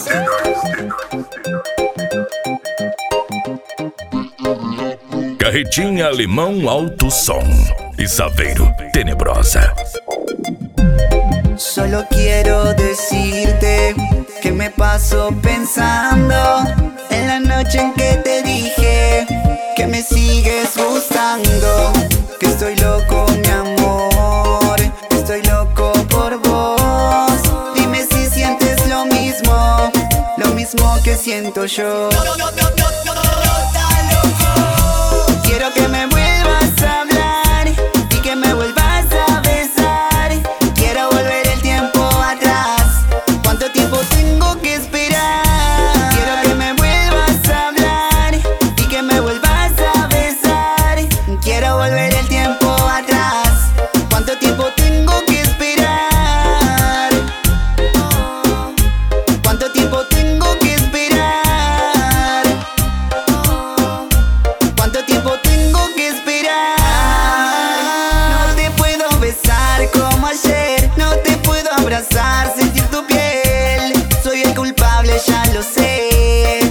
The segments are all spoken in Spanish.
Carretinha Alemão Alto Som y Saveiro Tenebrosa. Solo quiero decirte que me paso pensando en la noche en que te dije que me sigues gustando, que estoy loco, mi amor, que estoy loco por vos. Dime si sientes lo mismo que siento yo. Quiero que me vuelvas a hablar y que me vuelvas a besar. Quiero volver el tiempo atrás. ¿Cuánto tiempo tengo que esperar? Quiero que me vuelvas a hablar y que me vuelvas a besar. Quiero volver el tiempo atrás. ¿Cuánto tiempo tengo que esperar? ¿Cuánto tiempo tengo que esperar? ¿Cuánto tiempo tengo que esperar? No te puedo besar como ayer, no te puedo abrazar, sentir tu piel. Soy el culpable, ya lo sé.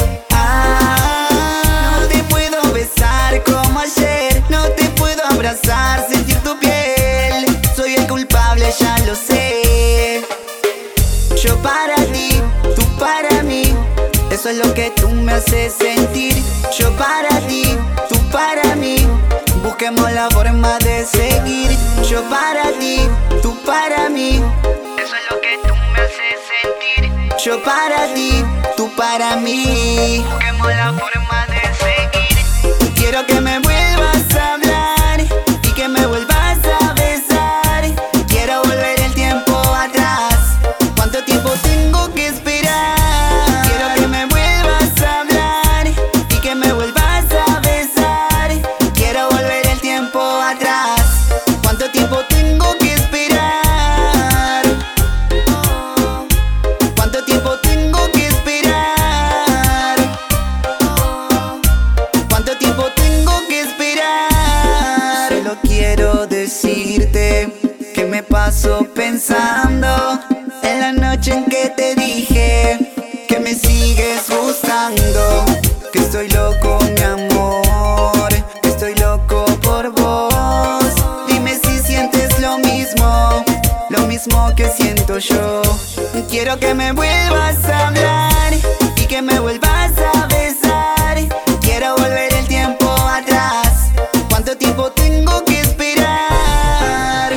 No te puedo besar como ayer, no te puedo abrazar, sentir tu piel. Soy el culpable, ya lo sé. Yo para ti, tú para mí, eso es lo que tú me haces sentir. Yo para ti, tú para mí, busquemos la forma de seguir. Yo para ti, tú para mí, eso es lo que tú me haces sentir. Yo para ti, tú para mí, busquemos la forma de seguir. Quiero que me vuelvas a hablar y que me vuelvas a besar. Quiero volver el tiempo atrás. ¿Cuánto tiempo tengo que esperar? Quiero que me vuelvas a hablar y que me vuelvas a besar. Quiero volver el tiempo atrás. ¿Cuánto tiempo tengo que esperar? ¿Cuánto tiempo tengo que esperar? ¿Cuánto tiempo tengo que esperar? Solo quiero decirte que me paso pensando en la noche en que te dije que me sigues gustando, que estoy loco, mi amor, que estoy loco por vos. Dime si sientes lo mismo que siento yo. Quiero que me vuelvas a hablar y que me vuelvas a besar. Quiero volver el tiempo atrás. ¿Cuánto tiempo tengo que esperar?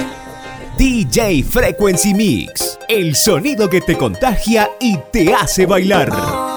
DJ Frequency Mix, el sonido que te contagia y te hace bailar.